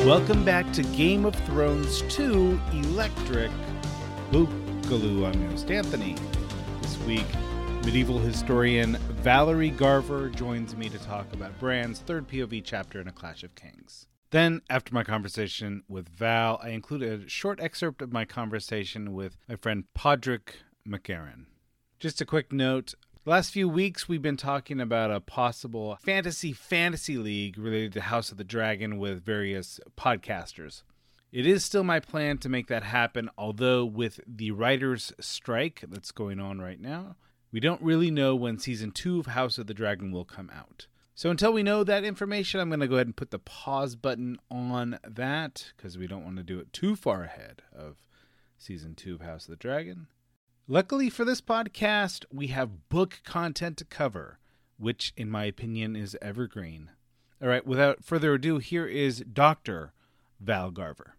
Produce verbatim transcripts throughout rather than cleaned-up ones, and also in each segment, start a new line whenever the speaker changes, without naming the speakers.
Welcome back to Game of Thrones two Electric Boogaloo. I'm your host, Anthony. This week, medieval historian Valerie Garver joins me to talk about Bran's third P O V chapter in A Clash of Kings. Then, after my conversation with Val, I included a short excerpt of my conversation with my friend Podrick McCarran. Just a quick note. The last few weeks, we've been talking about a possible fantasy fantasy league related to House of the Dragon with various podcasters. It is still my plan to make that happen, although with the writers' strike that's going on right now, we don't really know when season two of House of the Dragon will come out. So until we know that information, I'm going to go ahead and put the pause button on that, because we don't want to do it too far ahead of season two of House of the Dragon. Luckily for this podcast, we have book content to cover, which, in my opinion, is evergreen. All right, without further ado, here is Doctor Val Garver.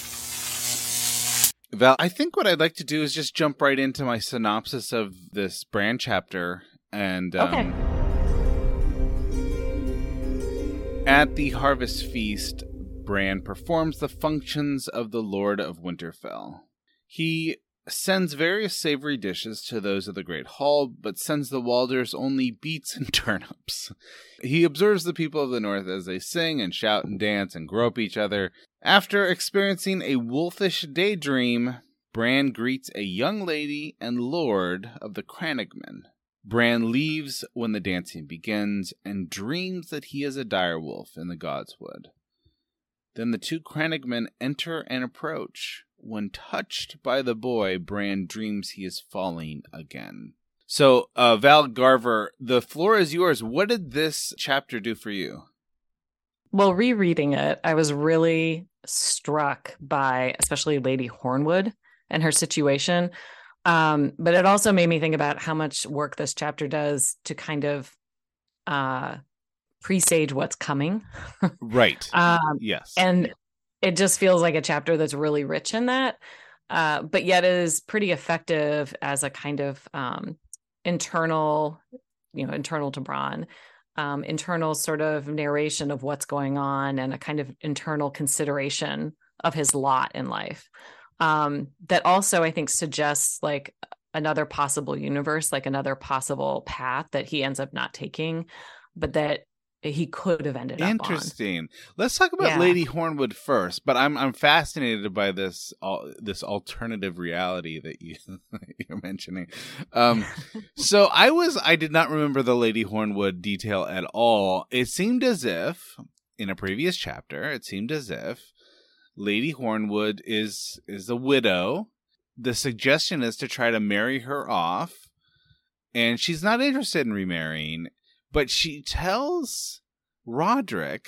Val, I think what I'd like to do is just jump right into my synopsis of this Bran chapter. And um,
okay.
At the Harvest Feast, Bran performs the functions of the Lord of Winterfell. He sends various savory dishes to those of the Great Hall, but sends the Walders only beets and turnips. He observes the people of the North as they sing and shout and dance and grope each other. After experiencing a wolfish daydream, Bran greets a young lady and lord of the Crannogmen. Bran leaves when the dancing begins and dreams that he is a direwolf in the Godswood. Then the two Crannogmen enter and approach. When touched by the boy, Bran dreams he is falling again. So, uh, Val Garver, the floor is yours. What did this chapter do for you?
Well, rereading it, I was really struck by especially Lady Hornwood and her situation. Um, but it also made me think about how much work this chapter does to kind of uh, presage what's coming.
Right.
um,
yes.
And it just feels like a chapter that's really rich in that, uh, but yet is pretty effective as a kind of um, internal, you know, internal to Bronn, um, internal sort of narration of what's going on and a kind of internal consideration of his lot in life. Um, that also, I think, suggests like another possible universe, like another possible path that he ends up not taking, but that he could have ended up on.
Interesting. Let's talk about
Yeah.
Lady Hornwood first. But I'm I'm fascinated by this uh, this alternative reality that you you're mentioning. Um, so I was I did not remember the Lady Hornwood detail at all. It seemed as if in a previous chapter, it seemed as if Lady Hornwood is is a widow. The suggestion is to try to marry her off, and she's not interested in remarrying. But she tells Roderick,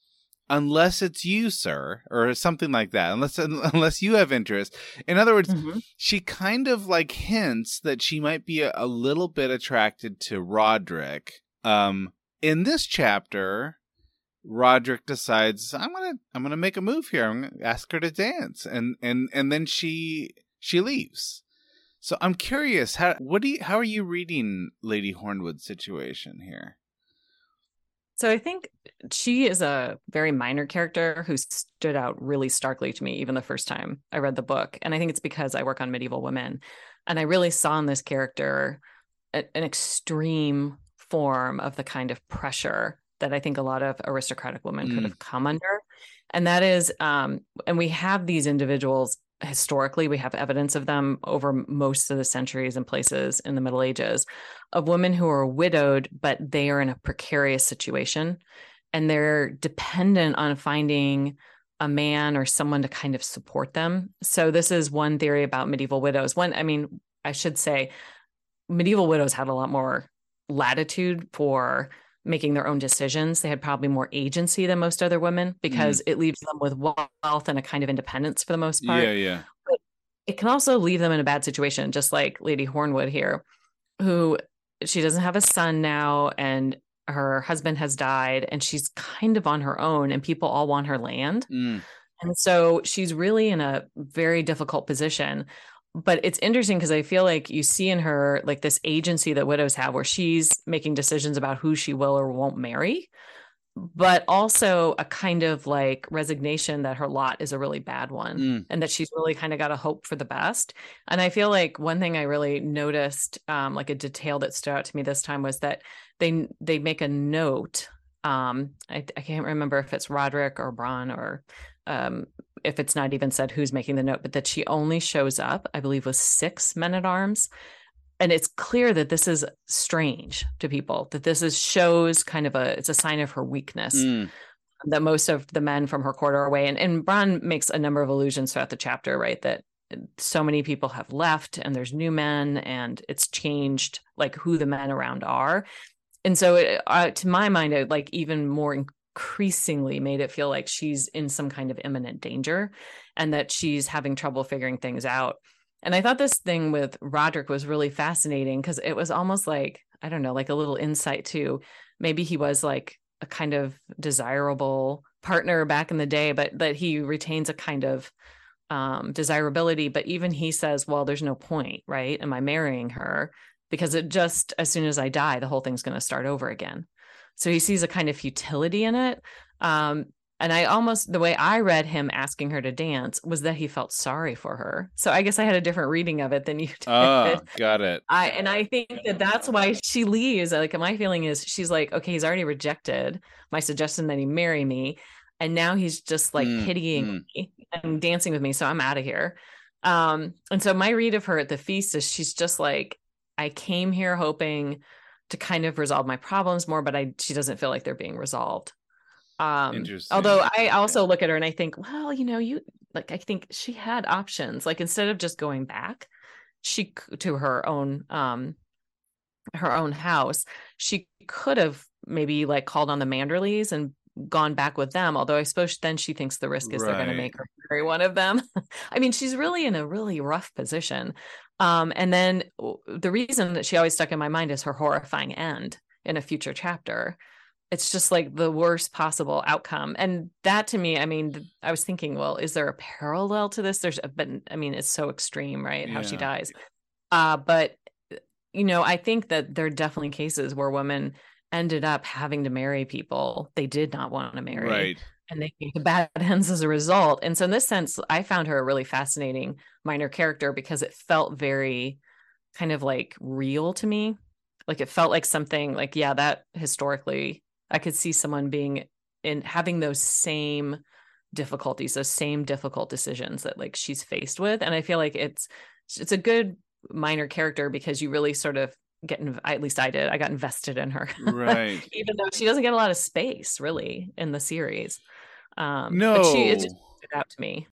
unless it's you, sir, or something like that, unless unless you have interest. In other words, mm-hmm. she kind of like hints that she might be a, a little bit attracted to Roderick. Um, in this chapter, Roderick decides, I'm gonna I'm gonna make a move here. I'm gonna ask her to dance, and and and then she she leaves. So I'm curious, how what do you, how are you reading Lady Hornwood's situation here?
So I think she is a very minor character who stood out really starkly to me even the first time I read the book. And I think it's because I work on medieval women. And I really saw in this character a, an extreme form of the kind of pressure that I think a lot of aristocratic women mm. could have come under. And that is, um, and we have these individuals historically, we have evidence of them over most of the centuries and places in the Middle Ages of women who are widowed, but they are in a precarious situation and they're dependent on finding a man or someone to kind of support them. So this is one theory about medieval widows. One, I mean, I should say medieval widows had a lot more latitude for making their own decisions. They had probably more agency than most other women because mm. it leaves them with wealth and a kind of independence for the most part.
Yeah, yeah.
But it can also leave them in a bad situation, just like Lady Hornwood here, who she doesn't have a son now and her husband has died and she's kind of on her own and people all want her land.
Mm.
And so she's really in a very difficult position. But it's interesting because I feel like you see in her like this agency that widows have where she's making decisions about who she will or won't marry. but also a kind of like resignation that her lot is a really bad one mm. and that she's really kind of got to hope for the best. And I feel like one thing I really noticed, um, like a detail that stood out to me this time, was that they they make a note. Um, I, I can't remember if it's Roderick or Bronn, or um, if it's not even said who's making the note, but that she only shows up, I believe, with six men-at-arms. And it's clear that this is strange to people, that this is shows kind of a, it's a sign of her weakness, mm. that most of the men from her court are away. And, and Bronn makes a number of allusions throughout the chapter, right? That so many people have left and there's new men, and it's changed like who the men around are. And so it, uh, to my mind, it like even more increasingly made it feel like she's in some kind of imminent danger and that she's having trouble figuring things out. And I thought this thing with Roderick was really fascinating because it was almost like, I don't know, like a little insight to maybe he was like a kind of desirable partner back in the day, but that he retains a kind of um, desirability. But even he says, well, there's no point, right? Am I marrying her? Because it just, as soon as I die, the whole thing's going to start over again. So he sees a kind of futility in it. Um, And I almost, the way I read him asking her to dance was that he felt sorry for her. So I guess I had a different reading of it than you did.
Oh, got it.
I And I think that that's why she leaves. Like, my feeling is she's like, okay, he's already rejected my suggestion that he marry me. And now he's just like mm, pitying mm. me and dancing with me. So I'm out of here. Um, and so my read of her at the feast is she's just like, I came here hoping to kind of resolve my problems more, but I she doesn't feel like they're being resolved. Um, although I also look at her and I think, well, you know, you like, I think she had options. Like, instead of just going back, she to her own, um, her own house, she could have maybe like called on the Manderleys and gone back with them. Although I suppose then she thinks the risk is right. they're going to make her marry one of them. I mean, she's really in a really rough position. Um, and then the reason that she always stuck in my mind is her horrifying end in a future chapter. It's just like the worst possible outcome. And that to me, I mean, I was thinking, well, is there a parallel to this? There's, but I mean, it's so extreme, right? How yeah. she dies. Uh, but, you know, I think that there are definitely cases where women ended up having to marry people they did not want to marry.
Right.
And they came to bad ends as a result. And so in this sense, I found her a really fascinating minor character because it felt very kind of like real to me. Like it felt like something like, yeah, that historically I could see someone being in having those same difficulties, those same difficult decisions that like she's faced with. And I feel like it's, it's a good minor character because you really sort of get, at least I did, I got invested in her.
Right.
Even though she doesn't get a lot of space really in the series. Um,
no.
But she, it just stood out to me.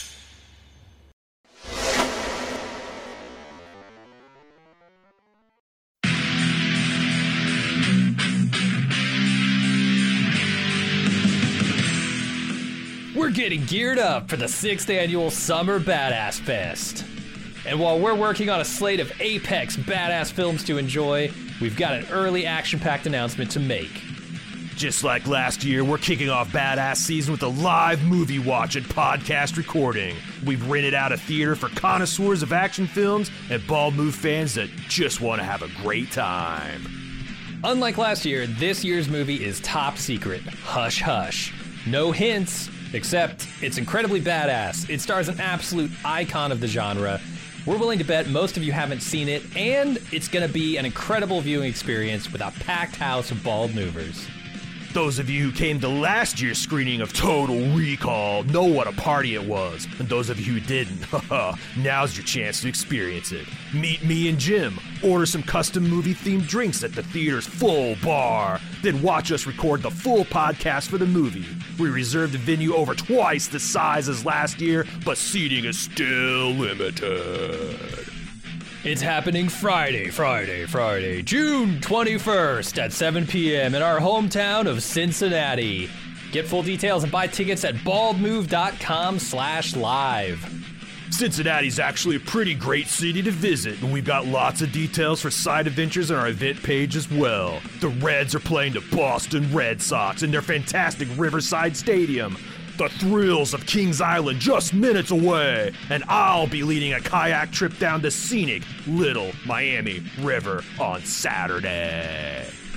We're getting geared up for the sixth annual Summer Badass Fest. And while we're working on a slate of apex badass films to enjoy, we've got an early action-packed announcement to make.
Just like last year, we're kicking off Badass Season with a live movie watch and podcast recording. We've rented out a theater for connoisseurs of action films and Bald Move fans that just want to have a great time.
Unlike last year, this year's movie is top secret. Hush hush. No hints. Except, it's incredibly badass. It stars an absolute icon of the genre. We're willing to bet most of you haven't seen it, and it's going to be an incredible viewing experience with a packed house of bald movers.
Those of you who came to last year's screening of Total Recall know what a party it was. And those of you who didn't, now's your chance to experience it. Meet me and Jim, order some custom movie-themed drinks at the theater's full bar, then watch us record the full podcast for the movie. We reserved the venue over twice the size as last year, but seating is still limited.
It's happening Friday, Friday, Friday, June twenty-first at seven p.m. in our hometown of Cincinnati. Get full details and buy tickets at baldmove.com slash live.
Cincinnati's actually a pretty great city to visit, and we've got lots of details for side adventures on our event page as well. The Reds are playing the Boston Red Sox in their fantastic Riverside Stadium. The thrills of Kings Island just minutes away, and I'll be leading a kayak trip down the scenic Little Miami River on Saturday.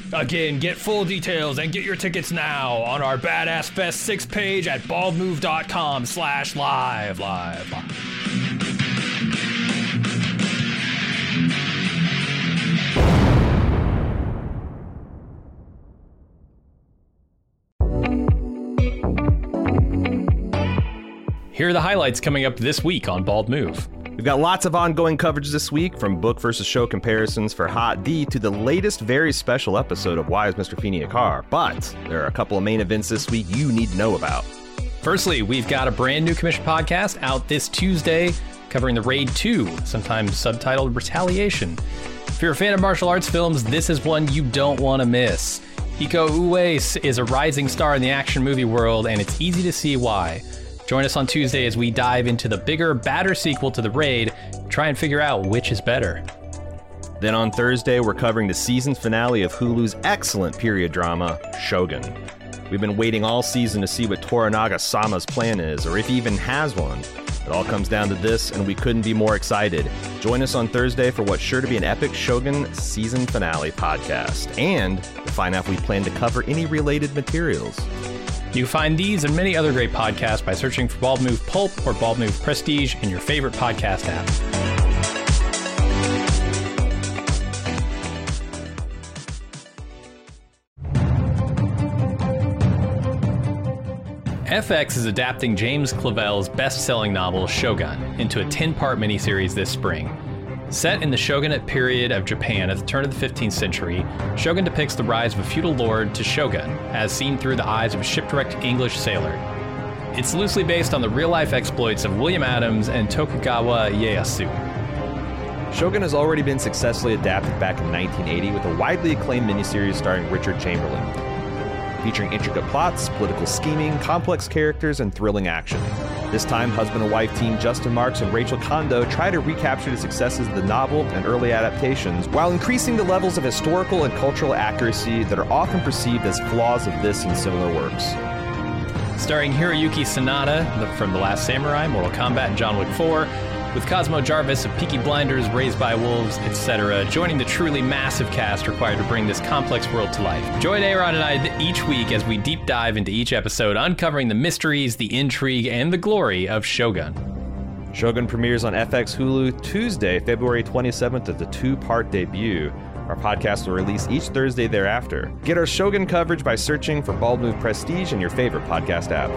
Again, get full details and get your tickets now on our Badass Fest six page at baldmove.com slash live, live, live. Here are the highlights coming up this week on Bald Move.
We've got lots of ongoing coverage this week, from book versus show comparisons for Hot D to the latest very special episode of Why is Mister Feeney a Car? But there are a couple of main events this week you need to know about.
Firstly, we've got a brand new commission podcast out this Tuesday covering the Raid two, sometimes subtitled Retaliation. If you're a fan of martial arts films, this is one you don't want to miss. Iko Uwais is a rising star in the action movie world, and it's easy to see why. Join us on Tuesday as we dive into the bigger, badder sequel to The Raid, try and figure out which is better.
Then on Thursday, we're covering the season finale of Hulu's excellent period drama, Shogun. We've been waiting all season to see what Toranaga-sama's plan is, or if he even has one. It all comes down to this, and we couldn't be more excited. Join us on Thursday for what's sure to be an epic Shogun season finale podcast, and to find out if we plan to cover any related materials.
You can find these and many other great podcasts by searching for Bald Move Pulp or Bald Move Prestige in your favorite podcast app. F X is adapting James Clavell's best-selling novel Shogun into a ten-part miniseries this spring. Set in the shogunate period of Japan at the turn of the fifteenth century, Shogun depicts the rise of a feudal lord to shogun, as seen through the eyes of a shipwrecked English sailor. It's loosely based on the real-life exploits of William Adams and Tokugawa Ieyasu.
Shogun has already been successfully adapted back in nineteen eighty with a widely acclaimed miniseries starring Richard Chamberlain, featuring intricate plots, political scheming, complex characters, and thrilling action. This time, husband and wife team Justin Marks and Rachel Kondo try to recapture the successes of the novel and early adaptations while increasing the levels of historical and cultural accuracy that are often perceived as flaws of this and similar works.
Starring Hiroyuki Sanada from The Last Samurai, Mortal Kombat, and John Wick four, with Cosmo Jarvis of Peaky Blinders, Raised by Wolves, et cetera, joining the truly massive cast required to bring this complex world to life. Join Aaron and I each week as we deep dive into each episode, uncovering the mysteries, the intrigue, and the glory of Shogun.
Shogun premieres on F X Hulu Tuesday, February twenty-seventh at the two-part debut. Our podcast will release each Thursday thereafter. Get our Shogun coverage by searching for Bald Move Prestige in your favorite podcast app.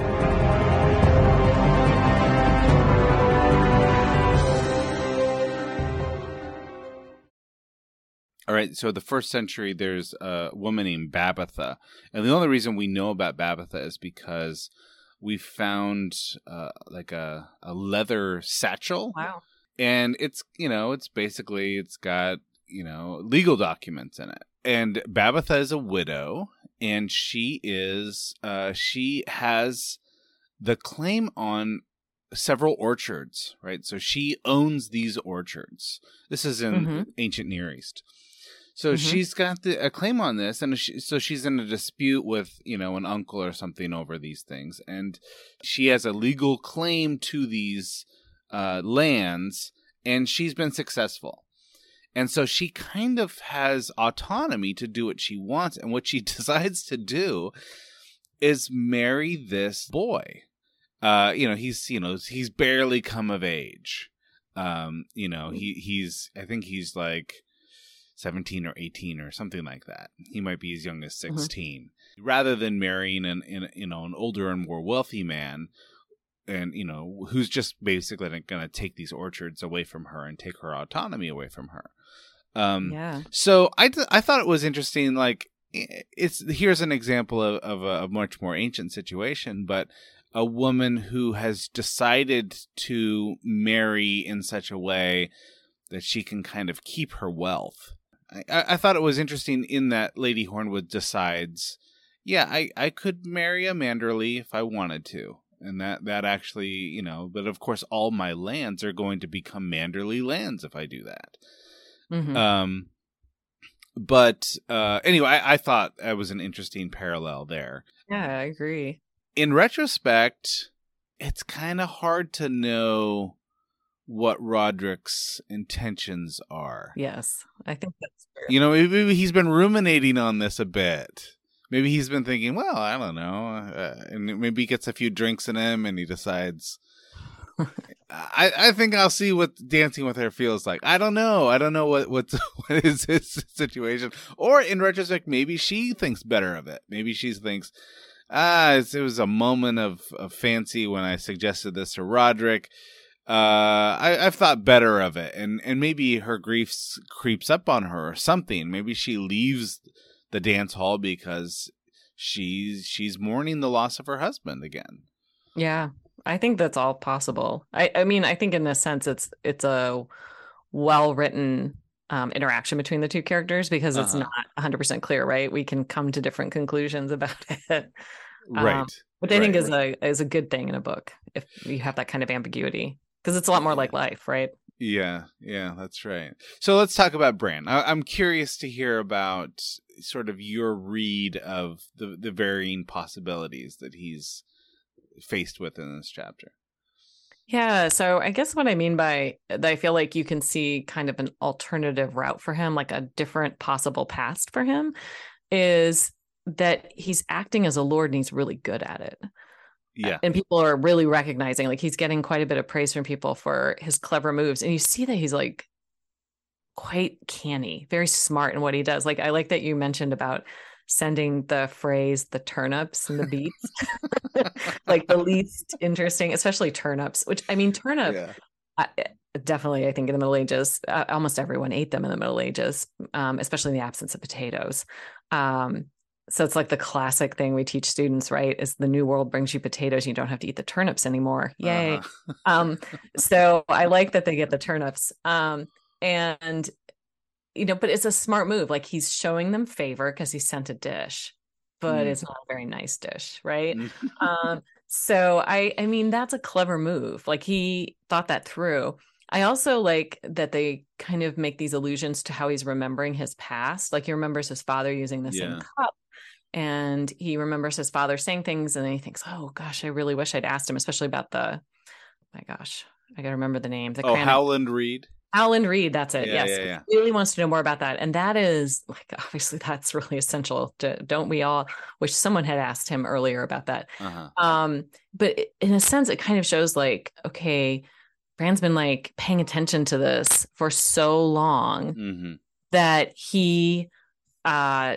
All right, so the first century, there's a woman named Babatha. And the only reason we know about Babatha is because we found uh, like a, a leather satchel.
Wow.
And it's, you know, it's basically, it's got, you know, legal documents in it. And Babatha is a widow, and she is, uh, she has the claim on several orchards, right? So she owns these orchards. This is in mm-hmm. ancient Near East. So mm-hmm. she's got the, a claim on this, and she, so she's in a dispute with, you know, an uncle or something over these things, and she has a legal claim to these uh, lands, and she's been successful. And so she kind of has autonomy to do what she wants, and what she decides to do is marry this boy. Uh, you know, he's, you know, he's barely come of age. Um, you know, he he's, I think he's like seventeen or eighteen or something like that. He might be as young as sixteen. Mm-hmm. Rather than marrying an, an, you know, an older and more wealthy man, and, you know, who's just basically going to take these orchards away from her and take her autonomy away from her. Um,
yeah.
So I, th- I thought it was interesting. Like, it's, here's an example of, of a much more ancient situation, but a woman who has decided to marry in such a way that she can kind of keep her wealth. I, I thought it was interesting in that Lady Hornwood decides, yeah, I, I could marry a Manderley if I wanted to. And that, that actually, you know, but of course all my lands are going to become Manderley lands if I do that. Mm-hmm. Um, but uh, anyway, I, I thought that was an interesting parallel there.
Yeah, I agree.
In retrospect, it's kind of hard to know what Roderick's intentions are.
Yes, I think that's fair.
You know, maybe he's been ruminating on this a bit. Maybe he's been thinking, well, I don't know. Uh, and maybe he gets a few drinks in him and he decides, I, I think I'll see what dancing with her feels like. I don't know. I don't know what, what's, what is his situation. Or in retrospect, maybe she thinks better of it. Maybe she thinks, ah, it was a moment of, of fancy when I suggested this to Roderick. Uh, I, I've thought better of it, and, and maybe her grief creeps up on her or something. Maybe she leaves the dance hall because she's she's mourning the loss of her husband again.
Yeah, I think that's all possible. I, I mean, I think in this sense, it's it's a well written um, interaction between the two characters because it's
Uh-huh.
not one hundred percent clear, right? We can come to different conclusions about it,
Right.
Um, which I
right,
think is
right.
a is a good thing in a book if you have that kind of ambiguity. Because it's a lot more like life, right?
Yeah, yeah, that's right. So let's talk about Bran. I- I'm curious to hear about sort of your read of the, the varying possibilities that he's faced with in this chapter.
Yeah. So I guess what I mean by that, I feel like you can see kind of an alternative route for him, like a different possible past for him, is that he's acting as a lord and he's really good at it.
Yeah.
And people are really recognizing, like, he's getting quite a bit of praise from people for his clever moves. And you see that he's like quite canny, very smart in what he does. Like, I like that you mentioned about sending the phrase, the turnips and the beets, like the least interesting, especially turnips, which I mean, turnip,
Yeah.
I, definitely, I think in the Middle Ages, uh, almost everyone ate them in the Middle Ages, um, especially in the absence of potatoes. Um, So it's like the classic thing we teach students, right? Is the new world brings you potatoes. You don't have to eat the turnips anymore. Yay.
Uh-huh.
um, so I like that they get the turnips. Um, and, you know, but it's a smart move. Like, he's showing them favor because he sent a dish, but
Mm.
it's not a very nice dish, right? um, so I, I mean, that's a clever move. Like, he thought that through. I also like that they kind of make these allusions to how he's remembering his past. Like, he remembers his father using the
Yeah.
same cup. And he remembers his father saying things, and then he thinks, "Oh gosh, I really wish I'd asked him," especially about the, oh my gosh, I gotta remember the name. The
Oh,
Cranach-
Howland Reed.
Howland Reed. That's it.
Yeah,
yes,
yeah, yeah.
he really wants to know more about that, and that is like, obviously that's really essential. To, don't we all wish someone had asked him earlier about that?
Uh-huh.
Um, but in a sense, it kind of shows like, okay, Bran's been like paying attention to this for so long
Mm-hmm.
that he uh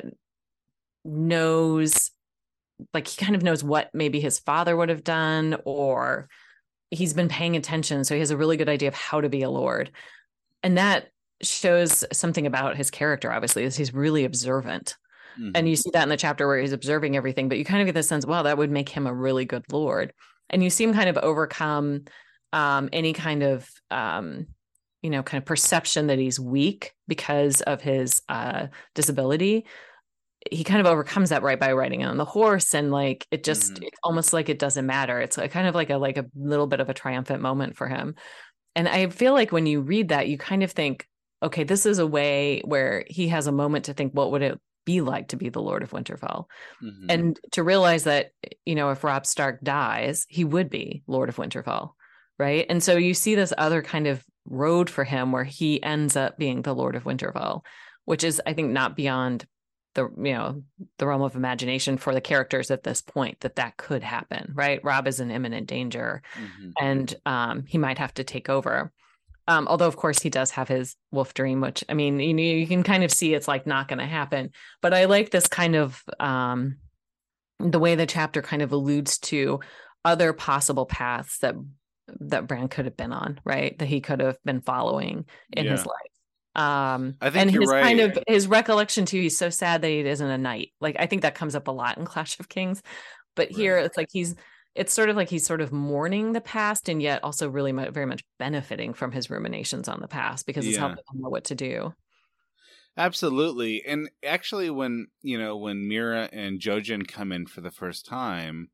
knows, like, he kind of knows what maybe his father would have done, or he's been paying attention, so he has a really good idea of how to be a lord. And that shows something about his character, obviously, is he's really observant.
Mm-hmm.
And you see that in the chapter where he's observing everything, but you kind of get the sense, wow, that would make him a really good lord. And you see him kind of overcome um any kind of um you know kind of perception that he's weak because of his uh disability. He kind of overcomes that right by riding on the horse, and like it just
Mhm.
it's almost like it doesn't matter. It's a, kind of like a like a little bit of a triumphant moment for him. And I feel like when you read that, you kind of think, okay, this is a way where he has a moment to think, what would it be like to be the Lord of Winterfell?
Mhm.
And to realize that, you know, if Robb Stark dies, he would be Lord of Winterfell, right? And so you see this other kind of road for him where he ends up being the Lord of Winterfell, which is, I think, not beyond the, you know, the realm of imagination for the characters at this point, that that could happen, right? Robb is in imminent danger,
Mhm.
and um, he might have to take over. Um, although, of course, he does have his wolf dream, which, I mean, you know, you can kind of see it's like not going to happen. But I like this kind of um, the way the chapter kind of alludes to other possible paths that that Bran could have been on, right? That he could have been following in
Yeah.
his life. Um,
I think
and
you're
his kind
right.
of his recollection too. He's so sad that he isn't a knight. Like, I think that comes up a lot in Clash of Kings, but here
Right.
it's like he's. It's sort of like he's sort of mourning the past, and yet also really mu- very much benefiting from his ruminations on the past, because it's
Yeah.
helping him know what to do.
Absolutely. And actually, when, you know, when Mira and Jojen come in for the first time,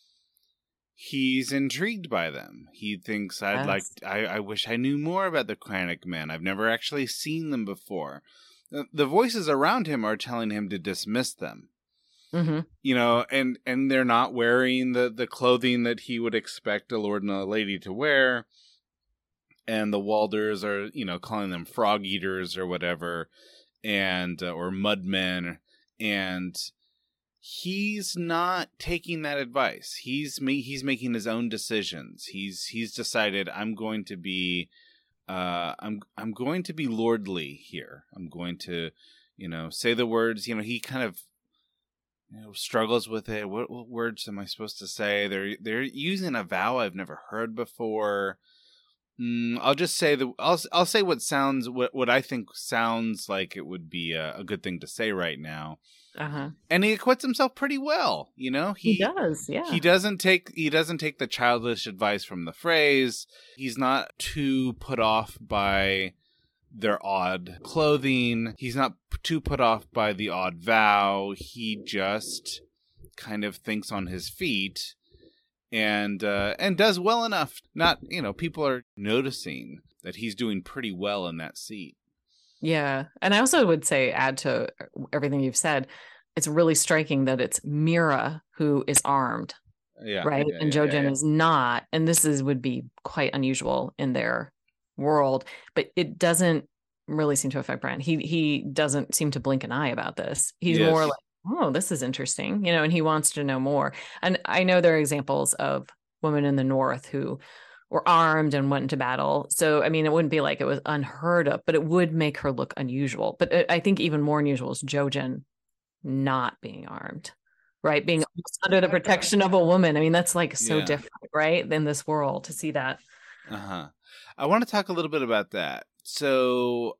he's intrigued by them. He thinks, I'd
Yes.
like, I, I wish I knew more about the Cranach men. I've never actually seen them before. The, the voices around him are telling him to dismiss them.
Mm-hmm.
You know, and, and they're not wearing the, the clothing that he would expect a lord and a lady to wear. and the Walders are, you know, calling them frog eaters or whatever, and uh, or mudmen, and he's not taking that advice. He's ma- he's making his own decisions. He's he's decided, I'm going to be uh I'm I'm going to be lordly here. I'm going to, you know, say the words. You know, he kind of, you know, struggles with it. What, what words am I supposed to say? They're they're using a vowel I've never heard before. Mm, I'll just say the I'll I'll say what sounds what what I think sounds like it would be a, a good thing to say right now.
Uh-huh.
And he acquits himself pretty well, you know.
He, he does, yeah.
He doesn't take he doesn't take the childish advice from the phrase. He's not too put off by their odd clothing. He's not too put off by the odd vow. He just kind of thinks on his feet, and uh, and does well enough. Not, you know, people are noticing that he's doing pretty well in that seat.
Yeah. And I also would say, add to everything you've said, it's really striking that it's Mira who is armed.
Yeah.
Right.
Yeah,
and
yeah,
Jojen
yeah, yeah.
is not. And this is would be quite unusual in their world, but it doesn't really seem to affect Bran. He he doesn't seem to blink an eye about this. He's
Yes.
more like, oh, this is interesting, you know, and he wants to know more. And I know there are examples of women in the North who were armed and went into battle. So, I mean, it wouldn't be like it was unheard of, but it would make her look unusual. But I think even more unusual is Jojen not being armed, right? Being under the protection of a woman. I mean, that's like so
Yeah.
different, right? In this world to see that.
Uh-huh. I want to talk a little bit about that. So,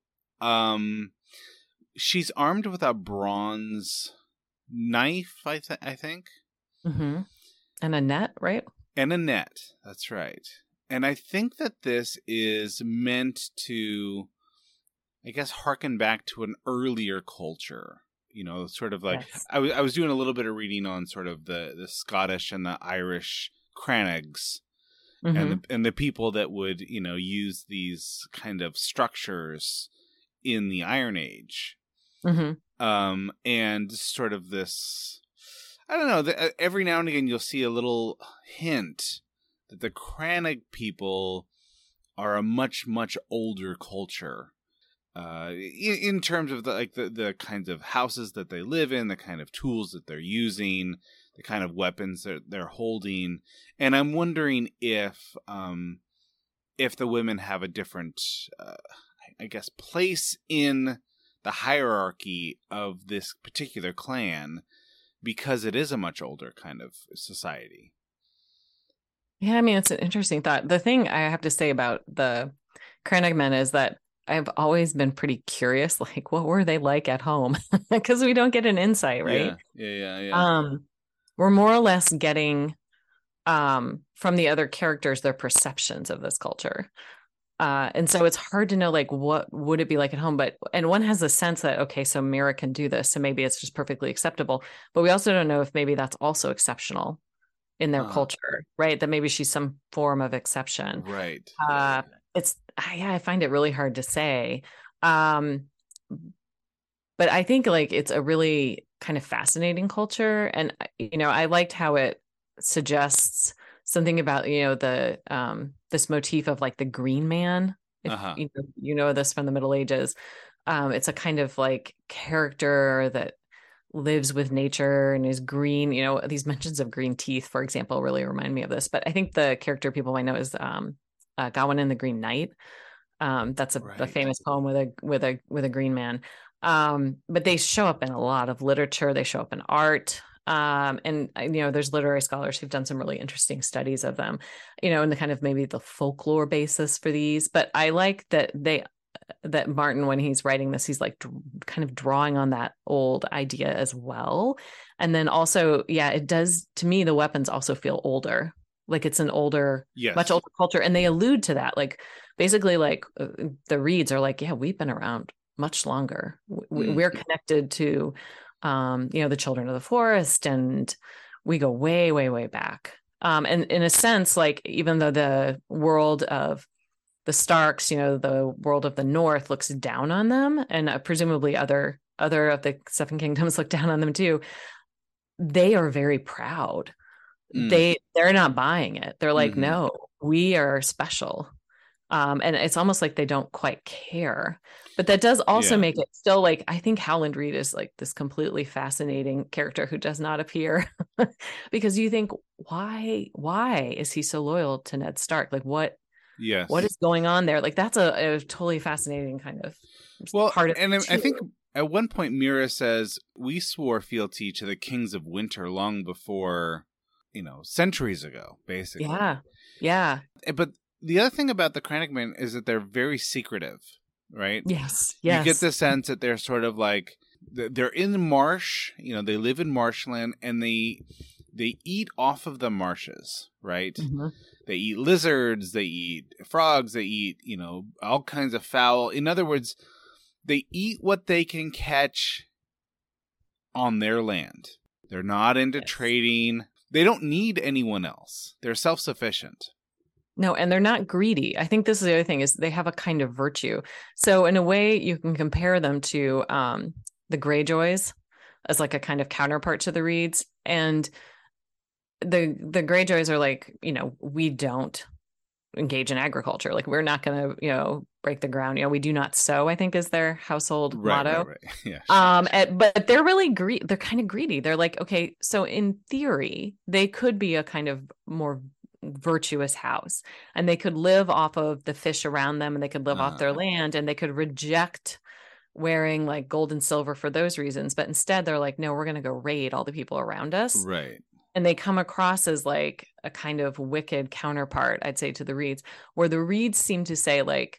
um, she's armed with a bronze knife, I, th- I think.
Mm-hmm. And a net, right?
And a net. That's right. And I think that this is meant to, I guess, harken back to an earlier culture. You know, sort of like,
Yes.
I was I was doing a little bit of reading on sort of the, the Scottish and the Irish Crannags.
Mhm.
And the, and the people that would, you know, use these kind of structures in the Iron Age.
Mhm.
Um, and sort of this, I don't know, the, every now and again you'll see a little hint that the Crannog people are a much, much older culture. Uh, in, in terms of the, like the, the kinds of houses that they live in, the kind of tools that they're using, the kind of weapons that they're holding. And I'm wondering if, um, if the women have a different, uh, I guess, place in the hierarchy of this particular clan, because it is a much older kind of society.
Yeah, I mean, it's an interesting thought. The thing I have to say about the Crannog men is that I've always been pretty curious, like, what were they like at home? Because we don't get an insight, right?
Yeah, yeah, yeah. yeah.
Um, we're more or less getting um, from the other characters their perceptions of this culture. Uh, and so it's hard to know, like, what would it be like at home? But, and one has a sense that, okay, so Mira can do this, so maybe it's just perfectly acceptable. But we also don't know if maybe that's also exceptional in their
Uh-huh.
culture, right? That maybe she's some form of exception.
Right.
Uh, it's, yeah, I find it really hard to say. Um, but I think like it's a really kind of fascinating culture. And, you know, I liked how it suggests something about, you know, the, um, this motif of like the green man. If,
Uh-huh.
you know, you know this from the Middle Ages. Um, it's a kind of like character that lives with nature and is green. You know, these mentions of green teeth, for example, really remind me of this. But I think the character people might know is um, uh, Gawain and the Green Knight. Um, that's a, a
Right.
famous poem with a with a with a green man. Um, but they show up in a lot of literature. They show up in art. Um, and you know, there's literary scholars who've done some really interesting studies of them. You know, and the kind of maybe the folklore basis for these. But I like that they. that Martin, when he's writing this, he's like dr- kind of drawing on that old idea as well. And then also, yeah, it does, to me, the weapons also feel older. Like it's an older,
Yes.
much older culture. And they allude to that. Like basically like uh, the Reeds are like, yeah, we've been around much longer. W-
Mm.
We're connected to, um, you know, the Children of the Forest, and we go way, way, way back. Um, and in a sense, like even though the world of the Starks, you know, the world of the North looks down on them, and uh, presumably other other of the Seven Kingdoms look down on them too. They are very proud.
Mm.
They they're not buying it. They're like,
Mhm.
no, we are special. Um, and it's almost like they don't quite care. But that does also
Yeah.
make it still like, I think Howland Reed is like this completely fascinating character who does not appear because you think, why, why is he so loyal to Ned Stark? Like what,
Yes.
what is going on there? Like that's a, a totally fascinating kind of
well,
part of
and
it
I, I
too.
think at one point Mira says, we swore fealty to the kings of winter long before, you know, centuries ago, basically.
Yeah. Yeah.
But the other thing about the Crannogmen is that they're very secretive, right?
Yes. Yes.
You get the sense that they're sort of like, they're in the marsh, you know, they live in marshland, and they they eat off of the marshes, right?
Mm-hmm.
They eat lizards, they eat frogs, they eat, you know, all kinds of fowl. In other words, they eat what they can catch on their land. They're not into
Yes.
trading. They don't need anyone else. They're self-sufficient.
No, and they're not greedy. I think this is the other thing is they have a kind of virtue. So in a way, you can compare them to um, the Greyjoys as like a kind of counterpart to the Reeds. And the the Greyjoys are like, you know, we don't engage in agriculture. Like we're not going to, you know, break the ground. You know, we do not sow, I think is their household
Right,
motto.
right, right. Yeah.
Um, and- but they're really greedy. They're kind of greedy. They're like, okay, so in theory, they could be a kind of more virtuous house and they could live off of the fish around them and they could live off their
Uh.
land and they could reject wearing like gold and silver for those reasons. But instead they're like, no, we're going to go raid all the people around us.
Right.
And they come across as like a kind of wicked counterpart, I'd say, to the Reeds, where the Reeds seem to say like,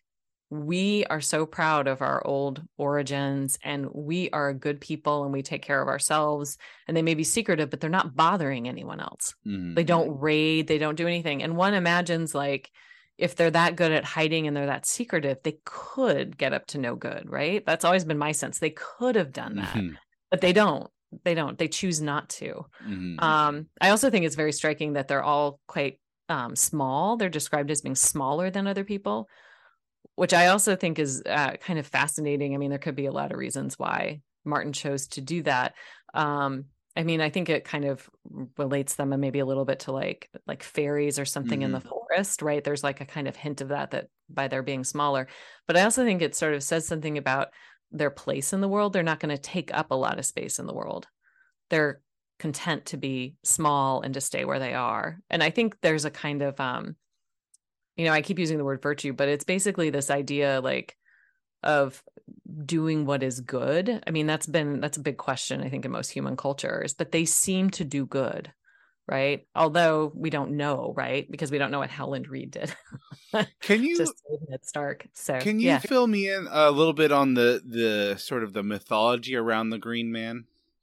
we are so proud of our old origins and we are good people and we take care of ourselves. And they may be secretive, but they're not bothering anyone else.
Mm-hmm.
They don't raid, they don't do anything. And one imagines like if they're that good at hiding and they're that secretive, they could get up to no good, right? That's always been my sense. They could have done that,
Mm-hmm.
but they don't. They don't. They choose not to.
Mm-hmm.
Um, I also think it's very striking that they're all quite um, small. They're described as being smaller than other people, which I also think is uh, kind of fascinating. I mean, there could be a lot of reasons why Martin chose to do that. Um, I mean, I think it kind of relates them and maybe a little bit to like like fairies or something
Mm-hmm.
in the forest, right? There's like a kind of hint of that, that by their being smaller. But I also think it sort of says something about their place in the world. They're not going to take up a lot of space in the world. They're content to be small and to stay where they are. And I think there's a kind of, um, you know, I keep using the word virtue, but it's basically this idea like of doing what is good. I mean, that's been, that's a big question, I think, in most human cultures, but they seem to do good, right? Although we don't know, right? Because we don't know what Howland Reed did.
Can you
Just Ned Stark. So
can you
yeah.
fill me in a little bit on the the sort of the mythology around the Green Man?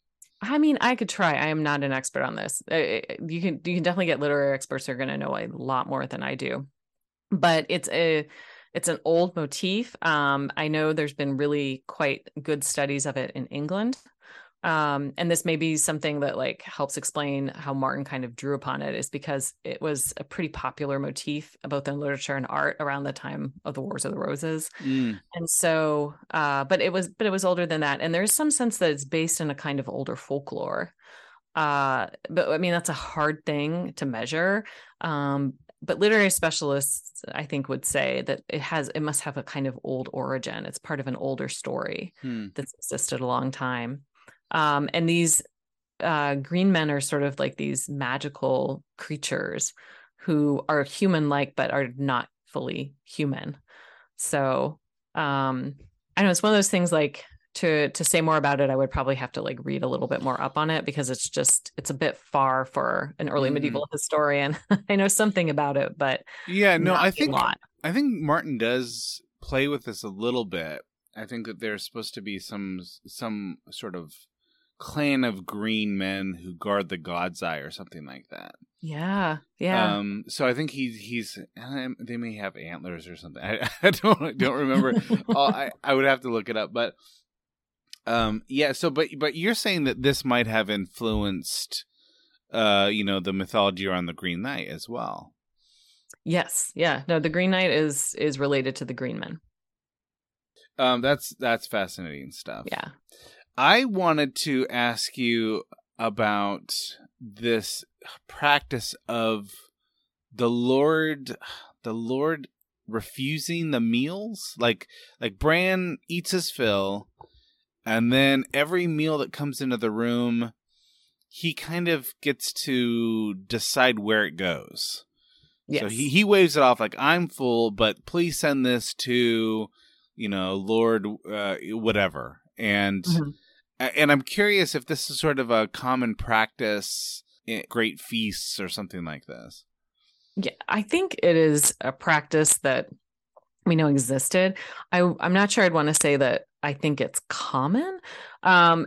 I mean, I could try. I am not an expert on this. Uh, You can you can definitely get literary experts who are going to know a lot more than I do. But it's a it's an old motif. Um, I know there's been really quite good studies of it in England. Um, and this may be something that like helps explain how Martin kind of drew upon it, is because it was a pretty popular motif both in literature and art around the time of the Wars of the Roses.
Mm.
And so, uh, but it was, but it was older than that. And there's some sense that it's based in a kind of older folklore. Uh, but I mean, that's a hard thing to measure. Um, but literary specialists, I think, would say that it has, it must have a kind of old origin. It's part of an older story
Hmm.
that's existed a long time. Um, and these uh, green men are sort of like these magical creatures who are human-like, but are not fully human. So um, I don't know, it's one of those things like to to say more about it, I would probably have to like read a little bit more up on it, because it's just, it's a bit far for an early
Mhm.
medieval historian. I know something about it, but
Yeah, no,
not
I
a
think
lot.
I think Martin does play with this a little bit. I think that there's supposed to be some some sort of clan of green men who guard the God's Eye or something like that.
Yeah, yeah.
Um, so I think he's he's um, they may have antlers or something. I, I don't I don't remember. uh, I I would have to look it up, but um, yeah. So, but but you're saying that this might have influenced, uh, you know, the mythology around the Green Knight as well.
Yes, yeah. No, the Green Knight is is related to the Green Men.
Um, that's that's fascinating stuff.
Yeah.
I wanted to ask you about this practice of the Lord, the Lord refusing the meals. Like like Bran eats his fill, and then every meal that comes into the room, he kind of gets to decide where it goes.
Yes.
So he, he waves it off like, I'm full, but please send this to, you know, Lord uh, whatever. And
Mm-hmm.
and I'm curious if this is sort of a common practice in great feasts or something like this.
Yeah, I think it is a practice that we know existed. I, I'm not sure I'd want to say that I think it's common, um,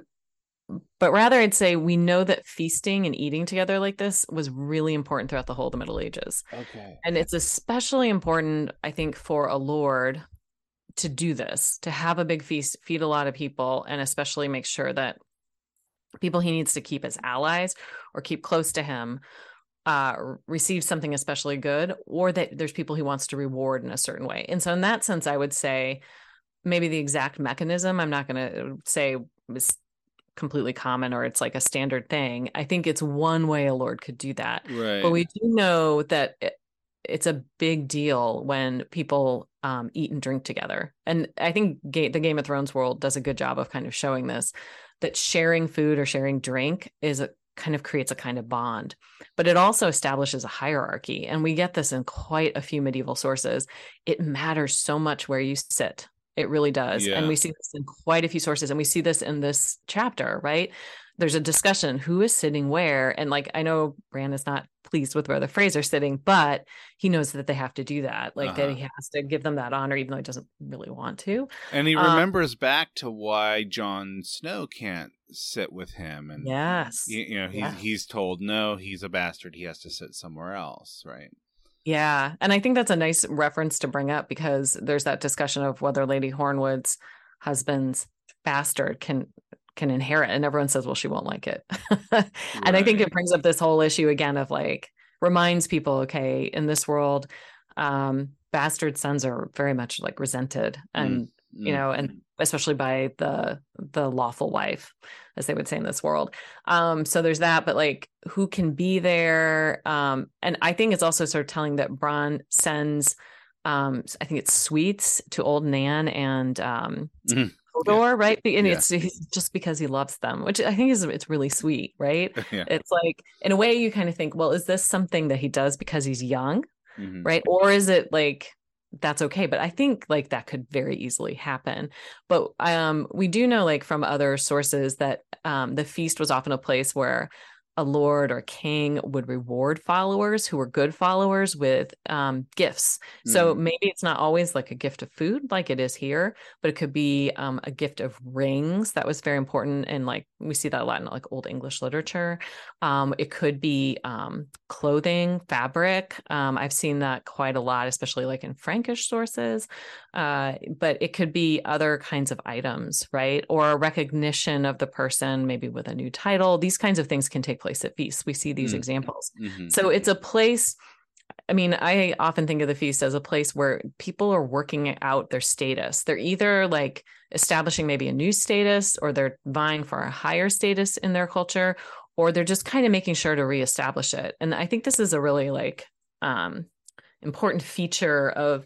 but rather I'd say we know that feasting and eating together like this was really important throughout the whole of the Middle Ages.
Okay.
And it's especially important, I think, for a lord to do this, to have a big feast, feed a lot of people, and especially make sure that people he needs to keep as allies or keep close to him uh, receive something especially good, or that there's people he wants to reward in a certain way. And so in that sense, I would say maybe the exact mechanism, I'm not going to say is completely common or it's like a standard thing. I think it's one way a lord could do that.
Right.
But we do know that it, it's a big deal when people um, eat and drink together. And I think Ga- the Game of Thrones world does a good job of kind of showing this, that sharing food or sharing drink is a kind of creates a kind of bond, but it also establishes a hierarchy. And we get this in quite a few medieval sources. It matters so much where you sit. It really does.
Yeah.
And we see this in quite a few sources. And we see this in this chapter, right? There's a discussion, who is sitting where? And like, I know Bran is not pleased with where the Freys are sitting, but he knows that they have to do that. Like
Uh-huh.
that he has to give them that honor, even though he doesn't really want to.
And he
Um,
remembers back to why Jon Snow can't sit with him. And,
Yes.
you, you know, he's,
Yeah.
he's told, no, he's a bastard. He has to sit somewhere else, right?
Yeah. And I think that's a nice reference to bring up because there's that discussion of whether Lady Hornwood's husband's bastard can can inherit. And everyone says, well, she won't like it. And I think
Right.
it brings up this whole issue again of like, reminds people, okay, in this world, um, bastard sons are very much like resented and, you know, and especially by the the lawful wife, as they would say in this world. Um, so there's that, but like who can be there? Um, and I think it's also sort of telling that Bronn sends, um, I think it's sweets to old Nan and um,
Mhm.
Hodor,
Yeah.
right? And
Yeah.
it's, it's just because he loves them, which I think is it's really sweet, right?
Yeah.
It's like in a way you kind of think, well, is this something that he does because he's young,
Mhm.
right? Or is it like that's okay? But I think like that could very easily happen. But um, we do know like from other sources that um, the feast was often a place where a lord or king would reward followers who were good followers with um, gifts. So
Mhm.
maybe it's not always like a gift of food like it is here, but it could be um, a gift of rings. That was very important. And like we see that a lot in like Old English literature. Um, it could be um, clothing, fabric. Um, I've seen that quite a lot, especially like in Frankish sources. Uh, but it could be other kinds of items, right? Or a recognition of the person, maybe with a new title. These kinds of things can take place at feasts. We see these
Mm.
examples.
Mhm.
So it's a place. I mean, I often think of the feast as a place where people are working out their status. They're either like establishing maybe a new status, or they're vying for a higher status in their culture, or they're just kind of making sure to reestablish it. And I think this is a really like um, important feature of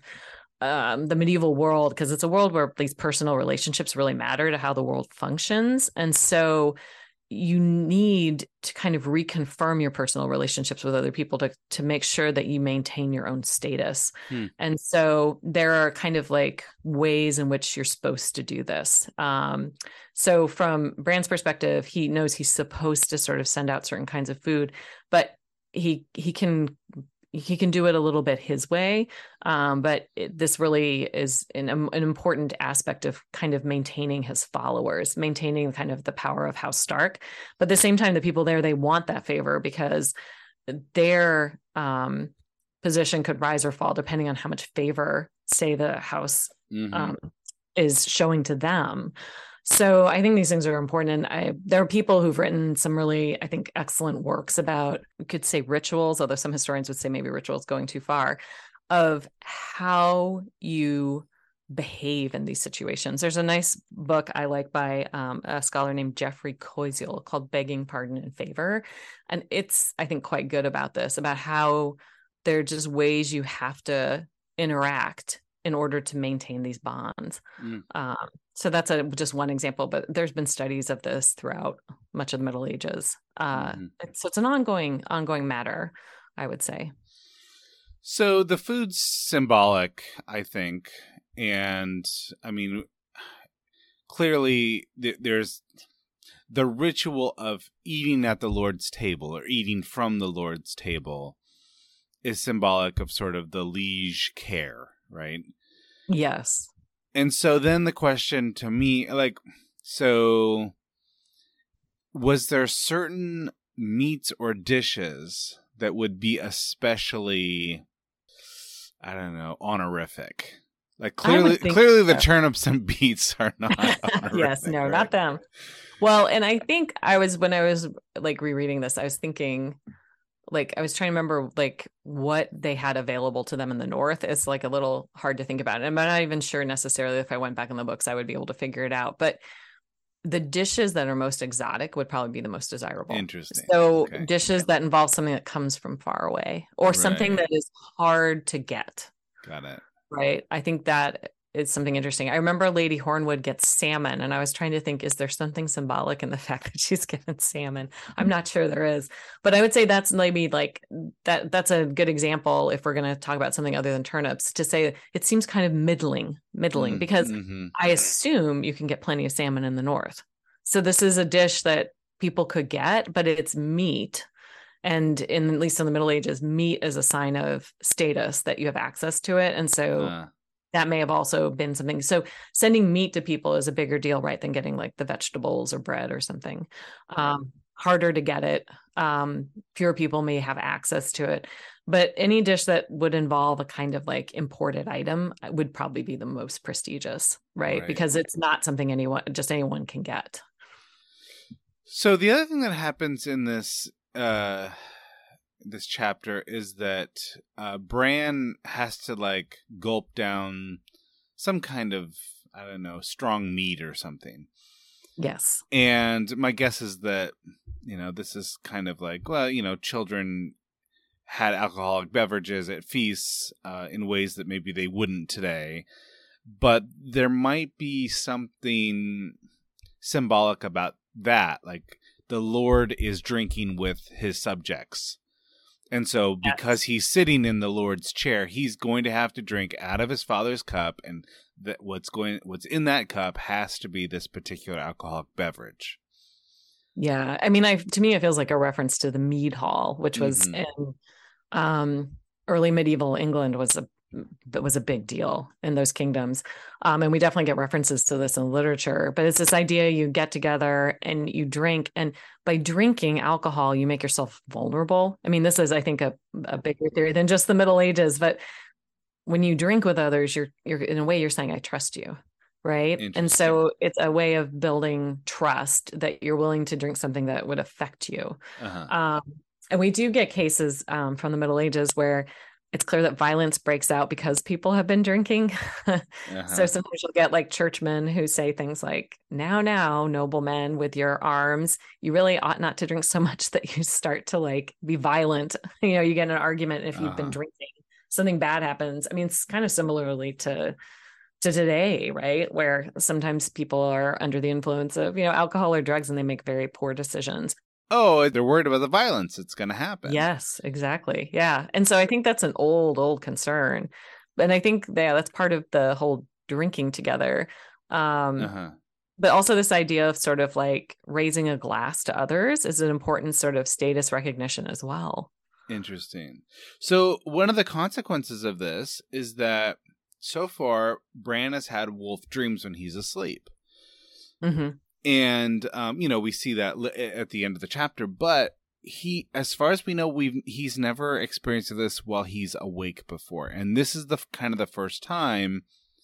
um, the medieval world, because it's a world where these personal relationships really matter to how the world functions. And so you need to kind of reconfirm your personal relationships with other people to, to make sure that you maintain your own status.
Hmm.
And so there are kind of like ways in which you're supposed to do this. Um, so from Bran's perspective, he knows he's supposed to sort of send out certain kinds of food, but he he can he can do it a little bit his way. Um, but it, this really is an, an important aspect of kind of maintaining his followers, maintaining kind of the power of House Stark. But at the same time, the people there, they want that favor because their um, position could rise or fall depending on how much favor, say, the house
Mhm.
um, is showing to them. So I think these things are important. And I, there are people who've written some really, I think, excellent works about, we could say rituals, although some historians would say maybe rituals going too far, of how you behave in these situations. There's a nice book I like by um, a scholar named Jeffrey Koisiel called Begging Pardon and Favor. And it's, I think, quite good about this, about how there are just ways you have to interact in order to maintain these bonds. Mm. Um, so that's a, just one example, but there's been studies of this throughout much of the Middle Ages. Uh, mm-hmm. So it's an ongoing, ongoing matter, I would say.
So the food's symbolic, I think. And I mean, clearly th- there's the ritual of eating at the Lord's table or eating from the Lord's table is symbolic of sort of the liege care, right?
Yes.
And so then the question to me, like, so was there certain meats or dishes that would be especially, I don't know, honorific? Like clearly, clearly so. The turnips and beets are not honorific.
Yes, no,
right?
not them. Well, and I think I was, when I was like rereading this, I was thinking, like, I was trying to remember like what they had available to them in the North. It's like a little hard to think about. And I'm not even sure necessarily if I went back in the books, I would be able to figure it out. But the dishes that are most exotic would probably be the most desirable.
Interesting.
So
okay.
dishes that involve something that comes from far away or right. something that is hard to get.
Got it.
Right. I think that is something interesting. I remember Lady Hornwood gets salmon, and I was trying to think, is there something symbolic in the fact that she's given salmon? I'm not sure there is, but I would say that's maybe like that. That's a good example if we're going to talk about something other than turnips, to say it seems kind of middling, middling, mm-hmm. because mm-hmm. I assume you can get plenty of salmon in the North. So this is a dish that people could get, but it's meat. And in, at least in the Middle Ages, meat is a sign of status that you have access to it. And so uh. that may have also been something. So sending meat to people is a bigger deal, right, than getting like the vegetables or bread or something. Um, harder to get it. Um, fewer people may have access to it. But any dish that would involve a kind of like imported item would probably be the most prestigious, right? right? Because it's not something anyone, just anyone can get.
So the other thing that happens in this uh this chapter is that uh Bran has to like gulp down some kind of, I don't know, strong meat or something.
Yes.
And my guess is that, you know, this is kind of like, well, you know, children had alcoholic beverages at feasts uh in ways that maybe they wouldn't today, but there might be something symbolic about that, like the Lord is drinking with his subjects. And so because he's sitting in the Lord's chair, he's going to have to drink out of his father's cup, and that what's going what's in that cup has to be this particular alcoholic beverage.
Yeah. I mean, I to me it feels like a reference to the mead hall, which was mm-hmm. in um early medieval England was a that was a big deal in those kingdoms. Um, and we definitely get references to this in literature, but it's this idea you get together and you drink, and by drinking alcohol, you make yourself vulnerable. I mean, this is, I think, a, a bigger theory than just the Middle Ages, but when you drink with others, you're, you're in a way, you're saying, I trust you. Right. And so it's a way of building trust that you're willing to drink something that would affect you. Uh-huh. Um, and we do get cases um, from the Middle Ages where it's clear that violence breaks out because people have been drinking. uh-huh. So sometimes you'll get like churchmen who say things like, now, now, noblemen with your arms, you really ought not to drink so much that you start to like be violent. You know, you get in an argument if you've uh-huh. been drinking, something bad happens. I mean, it's kind of similarly to, to today, right? Where sometimes people are under the influence of, you know, alcohol or drugs, and they make very poor decisions.
Oh, they're worried about the violence that's going to happen.
Yes, exactly. Yeah. And so I think that's an old, old concern. And I think yeah, that's part of the whole drinking together. Um, uh-huh. But also this idea of sort of like raising a glass to others is an important sort of status recognition as well.
Interesting. So one of the consequences of this is that so far, Bran has had wolf dreams when he's asleep. Mm-hmm. And, um, you know, we see that li- at the end of the chapter, but he, as far as we know, we've, he's never experienced this while he's awake before. And this is the kind of the first time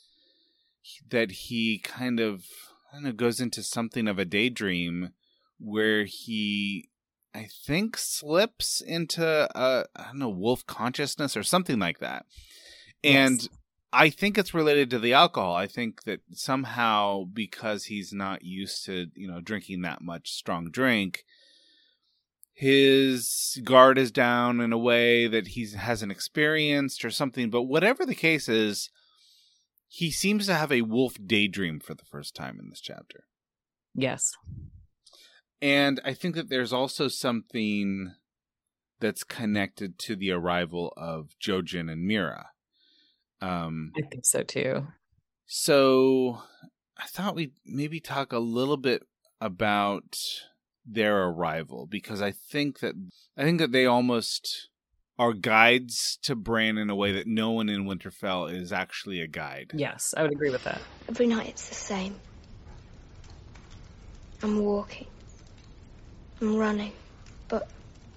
that he kind of, I don't know, goes into something of a daydream where he, I think, slips into a, I don't know, wolf consciousness or something like that. And yes. I think it's related to the alcohol. I think that somehow, because he's not used to, you know, drinking that much strong drink, his guard is down in a way that he hasn't experienced or something. But whatever the case is, he seems to have a wolf daydream for the first time in this chapter.
Yes.
And I think that there's also something that's connected to the arrival of Jojen and Mira. Um,
I think so too.
So I thought we'd maybe talk a little bit about their arrival, because I think that I think that they almost are guides to Bran in a way that no one in Winterfell is actually a guide.
Yes, I would agree with that.
Every night it's the same. I'm walking. I'm running. But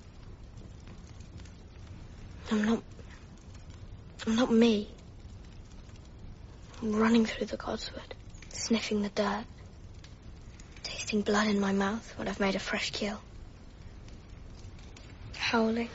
I'm not I'm not me. I'm running through the Godswood, sniffing the dirt, tasting blood in my mouth when I've made a fresh kill. Howling.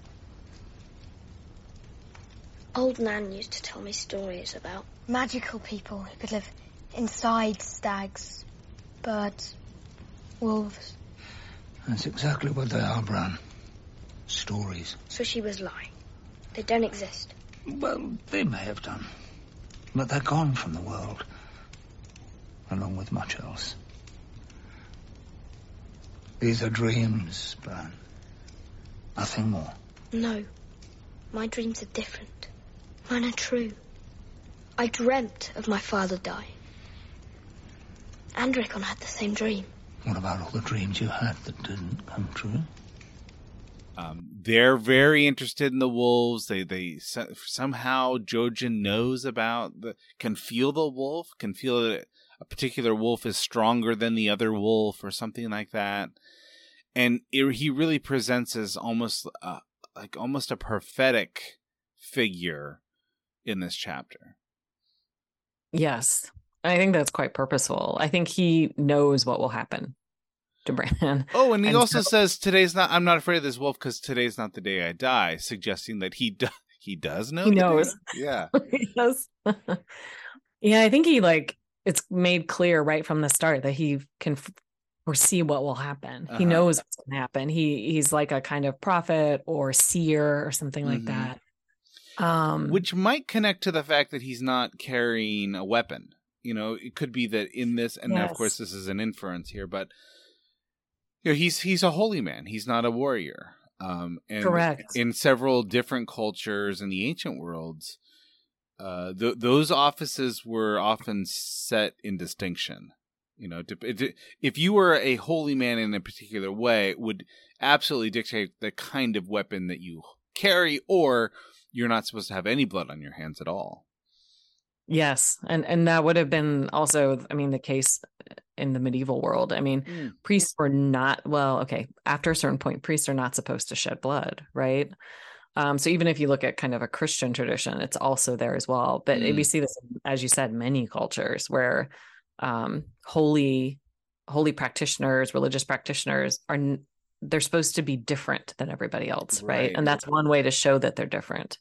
Old Nan used to tell me stories about magical people who could live inside stags, birds, wolves.
That's exactly what they are, Bran. Stories.
So she was lying. They don't exist.
Well, they may have done. But they're gone from the world, along with much else. These are dreams, Bran. Nothing more.
No. My dreams are different. Mine are true. I dreamt of my father dying. Andrickon had the same dream.
What about all the dreams you had that didn't come true?
Um, they're very interested in the wolves. They they somehow Jojen knows about the can feel the wolf, can feel that a particular wolf is stronger than the other wolf or something like that. And it, he really presents as almost uh, like almost a prophetic figure in this chapter.
Yes, I think that's quite purposeful. I think he knows what will happen to Bran.
Oh, and he
and
also
so,
says, "Today's not. I'm not afraid of this wolf because today's not the day I die," suggesting that he do, he does know.
He knows.
Yeah.
Yes. Yeah, I think he like it's made clear right from the start that he can f- foresee what will happen. Uh-huh. He knows what's going to happen. He he's like a kind of prophet or seer or something like mm-hmm. that. Um,
Which might connect to the fact that he's not carrying a weapon. You know, it could be that in this, and yes. of course this is an inference here, but you know, he's he's a holy man. He's not a warrior. Um, and
Correct.
In several different cultures in the ancient worlds, uh, th- those offices were often set in distinction. You know, to, to, if you were a holy man in a particular way, it would absolutely dictate the kind of weapon that you carry, or you're not supposed to have any blood on your hands at all.
Yes. And and that would have been also, I mean, the case in the medieval world. I mean, mm. priests were not, well, okay, after a certain point, priests are not supposed to shed blood, right? Um, so even if you look at kind of a Christian tradition, it's also there as well. But mm. we see this, as you said, many cultures where um, holy, holy practitioners, religious practitioners are they're supposed to be different than everybody else, right? right? And that's one way to show that they're different,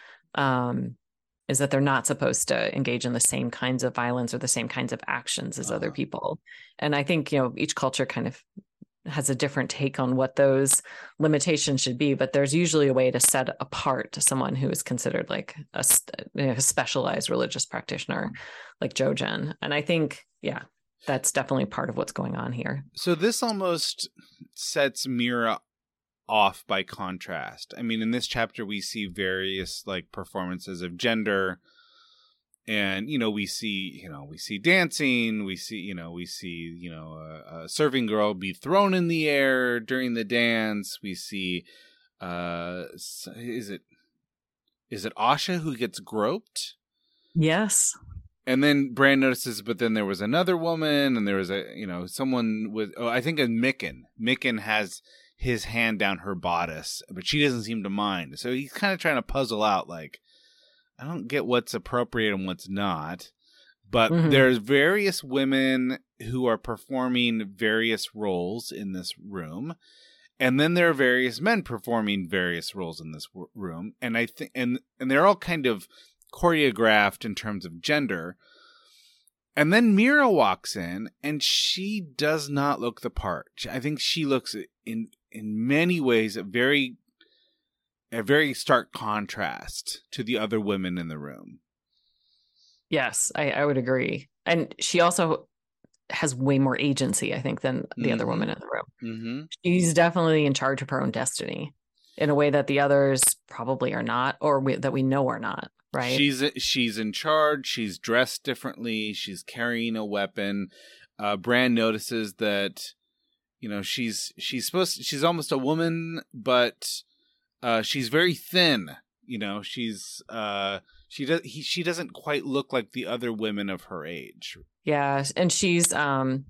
um, is that they're not supposed to engage in the same kinds of violence or the same kinds of actions as uh-huh. other people. And I think, you know, each culture kind of has a different take on what those limitations should be, but there's usually a way to set apart someone who is considered like a, you know, a specialized religious practitioner like Jojen. And I think, yeah, that's definitely part of what's going on here.
So this almost sets Mira off by contrast. I mean, in this chapter, we see various like performances of gender, and you know, we see, you know, we see dancing. We see, you know, we see, you know, a, a serving girl be thrown in the air during the dance. We see, uh, is it is it Asha who gets groped?
Yes.
And then Bran notices, but then there was another woman, and there was a, you know, someone with, oh, I think a Mikken. Mikken has his hand down her bodice, but she doesn't seem to mind. So he's kind of trying to puzzle out, like, I don't get what's appropriate and what's not. But mm-hmm. there's various women who are performing various roles in this room. And then there are various men performing various roles in this w- room. And I think, and, and they're all kind of choreographed in terms of gender. And then Mira walks in, and she does not look the part. I think she looks in in many ways a very a very stark contrast to the other women in the room.
Yes, I, I would agree. And she also has way more agency, I think, than the mm-hmm. other woman in the room.
Mm-hmm.
She's definitely in charge of her own destiny in a way that the others probably are not, or we, that we know are not, right?
She's she's in charge. She's dressed differently. She's carrying a weapon. Uh, Bran notices that, you know, she's she's supposed to, she's almost a woman, but uh, she's very thin. You know, she's uh, she does he, she doesn't quite look like the other women of her age.
Yeah, and she's um,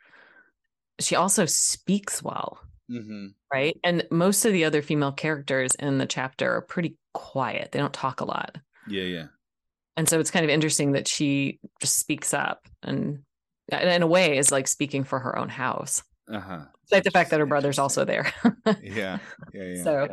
she also speaks well,
mm-hmm.
right? And most of the other female characters in the chapter are pretty quiet. They don't talk a lot.
Yeah, yeah.
And so it's kind of interesting that she just speaks up and, and in a way is like speaking for her own house.
Uh-huh.
Like the fact that her brother's also there.
yeah, yeah, yeah.
So,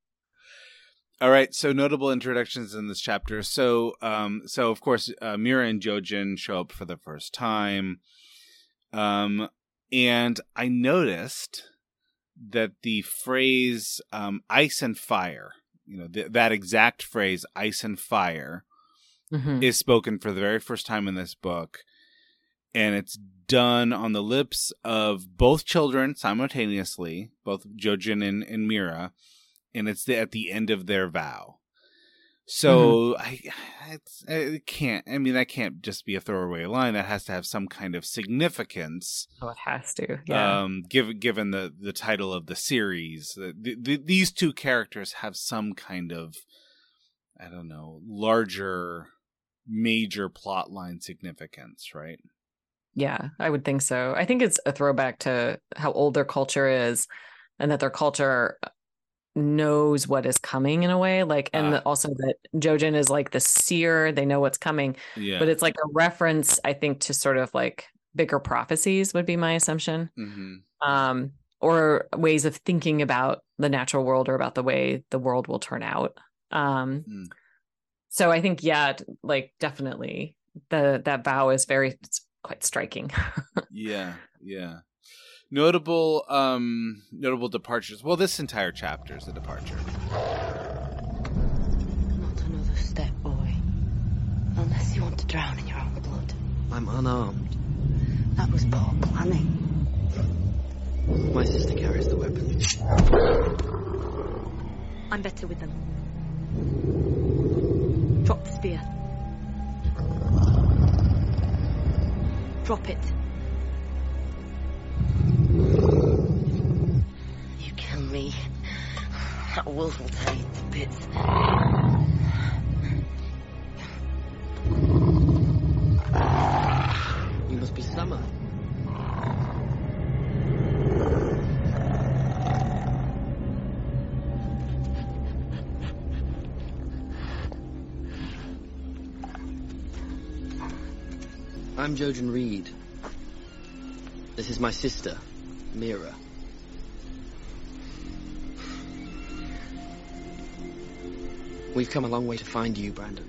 all right. So notable introductions in this chapter. So, um, so of course, uh, Mira and Jojen show up for the first time, um, and I noticed that the phrase um, "ice and fire," you know, th- that exact phrase "ice and fire,"
mm-hmm.
is spoken for the very first time in this book. And it's done on the lips of both children simultaneously, both Jojen and, and Mira, and it's the, at the end of their vow. So mm-hmm. I, it's, it can't. I mean, that can't just be a throwaway line. That has to have some kind of significance.
Oh, it has to. Yeah.
Um, given given the, the title of the series, the, the, these two characters have some kind of, I don't know, larger, major plot line significance, right?
Yeah, I would think so. I think it's a throwback to how old their culture is and that their culture knows what is coming in a way. Like, and uh, also that Jojen is like the seer. They know what's coming.
Yeah.
But it's like a reference, I think, to sort of like bigger prophecies would be my assumption.
Mm-hmm.
Um, or ways of thinking about the natural world or about the way the world will turn out. Um,
mm.
So I think, yeah, like definitely the that vow is very... It's, quite striking.
yeah, yeah. Notable, um, notable departures. Well, this entire chapter is a departure.
Not another step, boy. Unless you want to drown in your own blood.
I'm unarmed.
That was poor planning.
My sister carries the weapons.
I'm better with them. Drop the spear. Drop it. You kill me. That wolf will tear you to bits.
You must be Summer. I'm Jojen Reed. This is my sister, Mira. We've come a long way to find you, Brandon.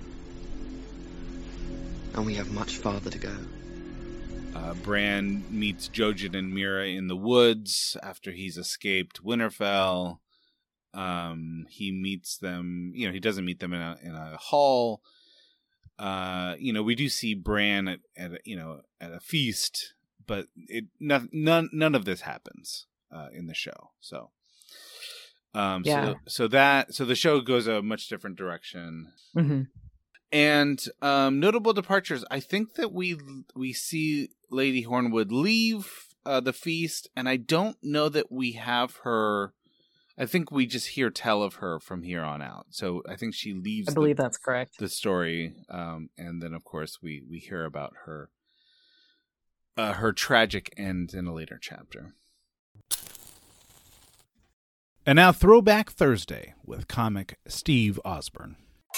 And we have much farther to go.
Uh, Bran meets Jojen and Mira in the woods after he's escaped Winterfell. Um, he meets them, you know, he doesn't meet them in a, in a hall. Uh, you know, we do see Bran at, at a, you know, at a feast, but it none none, none of this happens uh, in the show. So, um,
yeah.
so so that so the show goes a much different direction.
Mm-hmm.
And um, notable departures. I think that we we see Lady Hornwood leave uh, the feast, and I don't know that we have her. I think we just hear tell of her from here on out. So I think she leaves.
I believe
the,
that's correct.
The story, um, and then of course we we hear about her, uh, her tragic end in a later chapter. And now Throwback Thursday with comic Steve Osborne.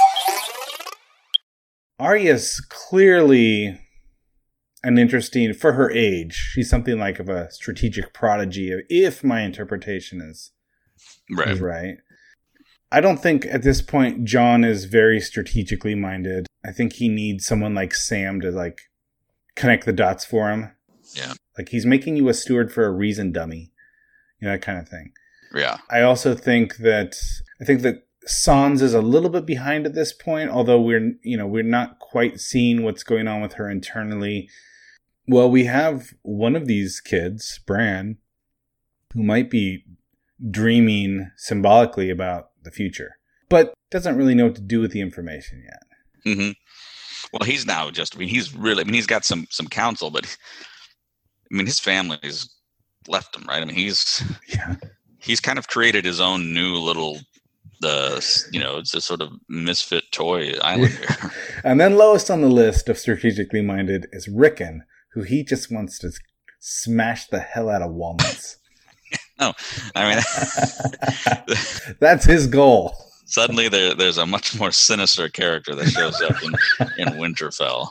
Arya's clearly an interesting, for her age, she's something like of a strategic prodigy, if my interpretation is.
Right.
Is right. I don't think at this point Jon is very strategically minded. I think he needs someone like Sam to like connect the dots for him.
Yeah.
Like he's making you a steward for a reason, dummy. You know, that kind of thing.
Yeah.
I also think that I think that Sans is a little bit behind at this point, although we're you know we're not quite seeing what's going on with her internally. Well, we have one of these kids, Bran, who might be dreaming symbolically about the future, but doesn't really know what to do with the information yet.
Mm-hmm. Well, he's now just, I mean, he's really, I mean, he's got some, some counsel, but I mean, his family's left him, right? I mean, he's,
yeah.
he's kind of created his own new little, the, uh, you know, it's a sort of misfit toy island here.
And then lowest on the list of strategically minded is Rickon, who he just wants to smash the hell out of walnuts.
No, I mean,
that's his goal.
Suddenly there, there's a much more sinister character that shows up in, in Winterfell.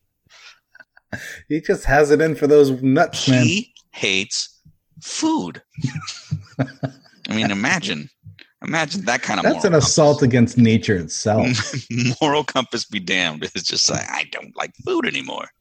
He just has it in for those nuts, man.
He hates food. I mean, imagine, imagine that kind of
That's an
moral
assault
compass.
Against nature itself.
Moral compass be damned. It's just like, I don't like food anymore.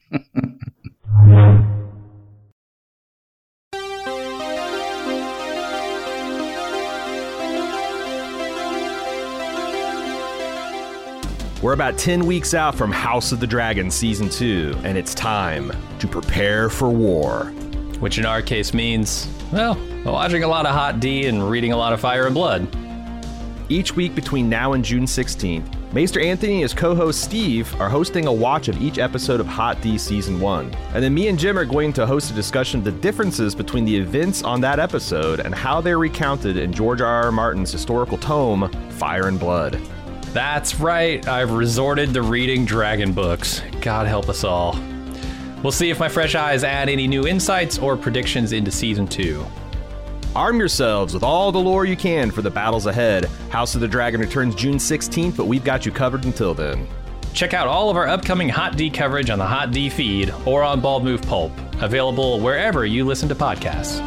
We're about ten weeks out from House of the Dragon Season two, and it's time to prepare for war.
Which in our case means, well, watching a lot of Hot D and reading a lot of Fire and Blood.
Each week between now and June sixteenth, Maester Anthony and his co-host Steve are hosting a watch of each episode of Hot D Season one. And then me and Jim are going to host a discussion of the differences between the events on that episode and how they're recounted in George R. R. Martin's historical tome, Fire and Blood.
That's right, I've resorted to reading dragon books. God help us all. We'll see if my fresh eyes add any new insights or predictions into Season two.
Arm yourselves with all the lore you can for the battles ahead. House of the Dragon returns June sixteenth, but we've got you covered until then.
Check out all of our upcoming Hot D coverage on the Hot D feed or on Bald Move Pulp, available wherever you listen to podcasts.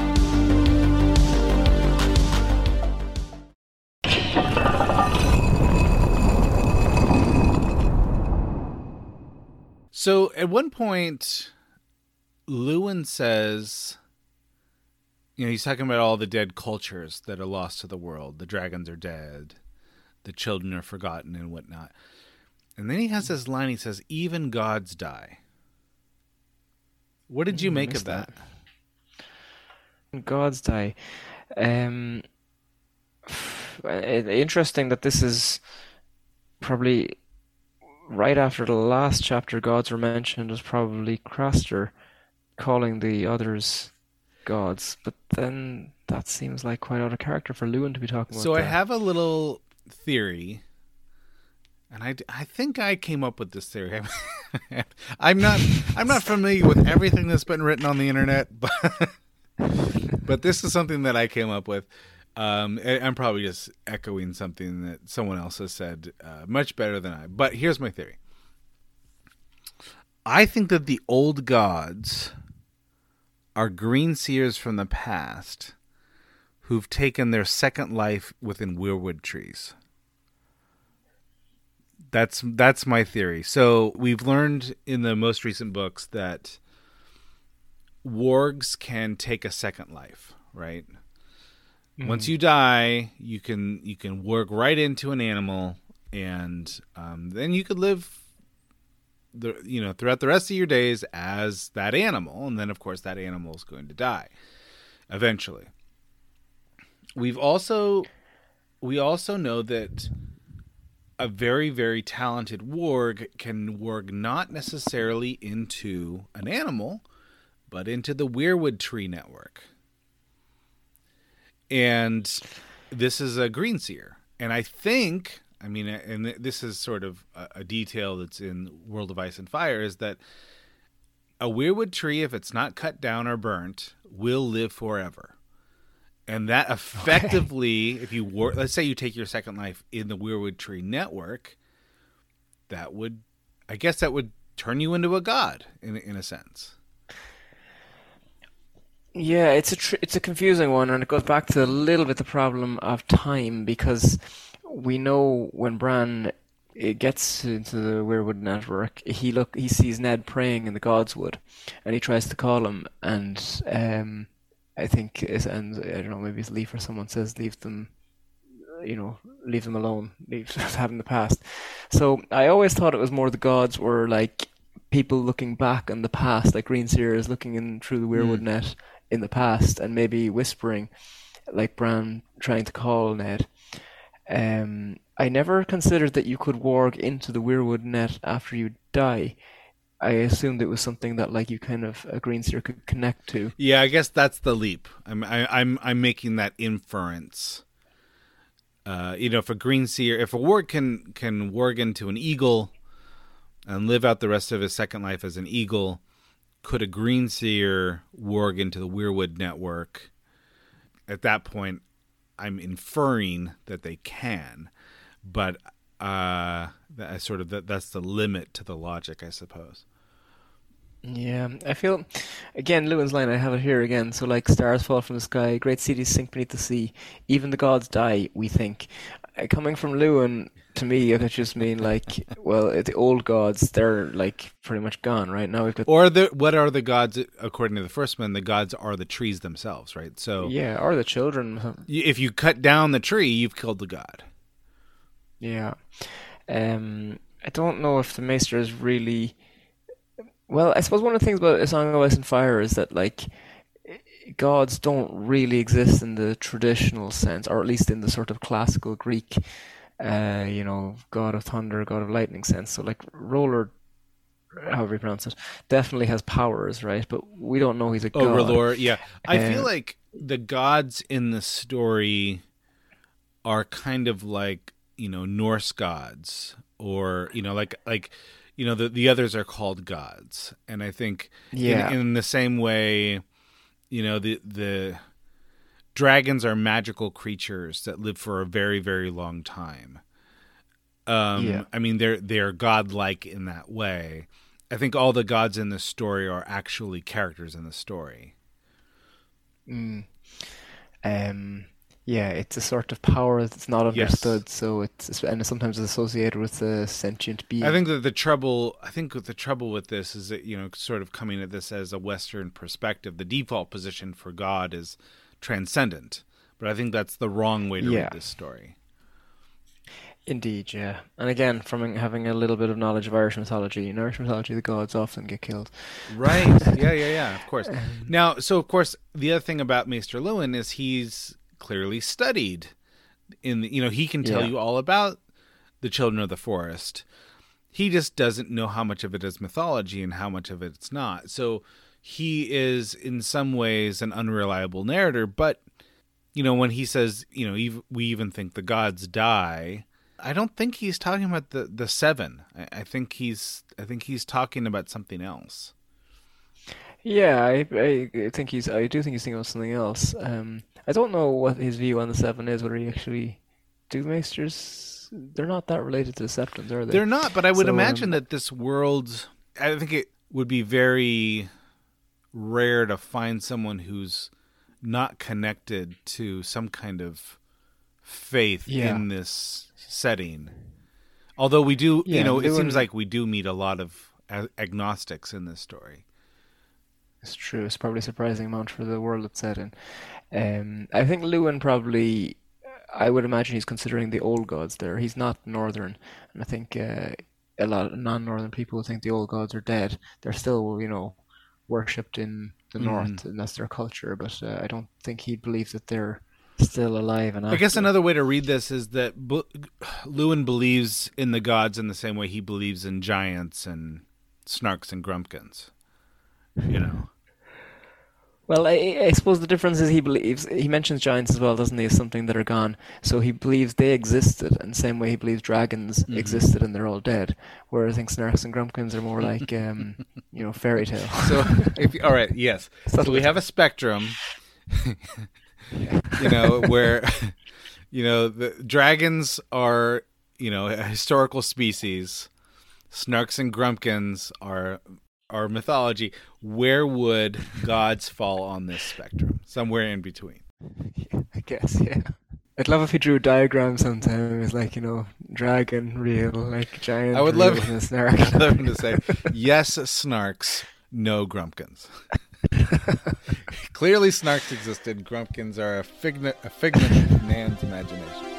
So at one point, Luwin says, you know, he's talking about all the dead cultures that are lost to the world. The dragons are dead. The children are forgotten and whatnot. And then he has this line, he says, even gods die. What did you make of that?
that? Gods die. Um, interesting that this is probably right after the last chapter gods were mentioned, was probably Craster calling the others gods. But then that seems like quite out of character for Luwin to be talking about
So
that.
I have a little theory, and I, I think I came up with this theory. I'm not I'm not familiar with everything that's been written on the internet, but but this is something that I came up with. Um, I'm probably just echoing something that someone else has said uh, much better than I. But here's my theory. I think that the old gods are green seers from the past who've taken their second life within weirwood trees. That's that's my theory. So we've learned in the most recent books that wargs can take a second life, right? Mm-hmm. Once you die, you can you can warg right into an animal, and um, then you could live the you know throughout the rest of your days as that animal, and then of course that animal is going to die eventually. We've also we also know that a very, very talented warg can warg not necessarily into an animal, but into the weirwood tree network. And this is a green seer. And I think, I mean, and this is sort of a, a detail that's in World of Ice and Fire, is that a weirwood tree, if it's not cut down or burnt, will live forever. And that effectively, okay. if you were, let's say you take your second life in the weirwood tree network, that would, I guess that would turn you into a god in in a sense.
Yeah, it's a tr- it's a confusing one, and it goes back to a little bit the problem of time, because we know when Bran it gets into the weirwood network, he look he sees Ned praying in the Godswood, and he tries to call him, and um. I think is, and I don't know, maybe it's Leaf or someone says leave them, you know, leave them alone, leave having the past. So I always thought it was more the gods were like people looking back on the past, like Green Seer is looking in through the weirwood
Mm.
net in the past and maybe whispering, like Bran trying to call Ned. Um, I never considered that you could warg into the weirwood net after you die. I assumed it was something that like you kind of a Green Seer could connect to.
Yeah, I guess that's the leap. I'm I, I'm I'm making that inference. Uh, you know, if a Green Seer, if a warg can can warg into an eagle and live out the rest of his second life as an eagle, could a Green Seer warg into the weirwood network? At that point, I'm inferring that they can, but uh, that sort of that that's the limit to the logic, I suppose.
Yeah, I feel, again, Lewin's line, I have it here again. So, like, stars fall from the sky, great cities sink beneath the sea, even the gods die, we think. Uh, coming from Lewin, to me, I could just mean, like, well, the old gods, they're, like, pretty much gone, right? Now we've got...
Or the what are the gods, according to the first one, the gods are the trees themselves, right? So
Yeah, or the children.
y- if you cut down the tree, you've killed the god.
Yeah. Um, I don't know if the Maester is really... Well, I suppose one of the things about A Song of Ice and Fire is that, like, gods don't really exist in the traditional sense, or at least in the sort of classical Greek, uh, you know, god of thunder, god of lightning sense. So, like, Roller, however you pronounce it, definitely has powers, right? But we don't know he's a
Oh,
god.
R'hllor, yeah. I
Uh,
feel like the gods in the story are kind of like, you know, Norse gods, or, you know, like like you know, the the others are called gods. And I think
Yeah.
in, in the same way, you know, the the dragons are magical creatures that live for a very, very long time. Um,
Yeah.
I mean, they're they're godlike in that way. I think all the gods in the story are actually characters in the story.
Mm. Um, yeah, it's a sort of power that's not understood, so it's and sometimes it's associated with a sentient being.
I think that the trouble, I think that the trouble with this is that, you know, sort of coming at this as a Western perspective, the default position for God is transcendent. But I think that's the wrong way to
Yeah.
read this story.
Indeed, yeah. And again, from having a little bit of knowledge of Irish mythology, in Irish mythology, the gods often get killed.
Right. Yeah, yeah, yeah, of course. Now, so of course, the other thing about Maester Lewin is he's clearly studied in the, you know, he can tell
Yeah.
you all about the Children of the Forest. He just doesn't know how much of it is mythology and how much of it's not. So he is in some ways an unreliable narrator, but you know, when he says, you know, ev- we even think the gods die, I don't think he's talking about the, the seven. I, I think he's I think he's talking about something else.
Yeah, I, I think he's. I do think he's thinking of something else. Um, I don't know what his view on the Seven is. Whether he actually do Maesters. They're not that related to the Septons, are they?
They're not, but I would
So,
imagine
um,
that this world, I think it would be very rare to find someone who's not connected to some kind of faith
Yeah.
in this setting. Although we do,
Yeah,
you know, it
Lewin-
seems like we do meet a lot of a- agnostics in this story.
It's true. It's probably a surprising amount for the world it's set in. Um, I think Lewin probably. I would imagine he's considering the old gods there. He's not northern, and I think uh, a lot of non-northern people think the old gods are dead. They're still, you know, worshipped in the
Mhm.
north, and that's their culture. But uh, I don't think he'd believe that they're still alive and
I guess
active.
another way to read this is that B- Lewin believes in the gods in the same way he believes in giants and snarks and grumpkins. You know.
Well, I, I suppose the difference is he believes he mentions giants as well, doesn't he? As something that are gone. So he believes they existed, and the same way he believes dragons
Mhm.
existed and they're all dead. Whereas I think snarks and grumpkins are more like, um, you know, fairy tale.
So, if all right, yes. So we have a spectrum, you know, where, you know, the dragons are, you know, a historical species. Snarks and grumpkins are are mythology. Where would gods fall on this spectrum? Somewhere in between.
I guess, yeah. I'd love if he drew a diagram sometime. It's like, you know, dragon real, like giant.
I would
real,
love,
and a snark.
I'd love him to say, yes, snarks, no grumpkins. Clearly, snarks existed. Grumpkins are a figment, a figment of Nan's imagination.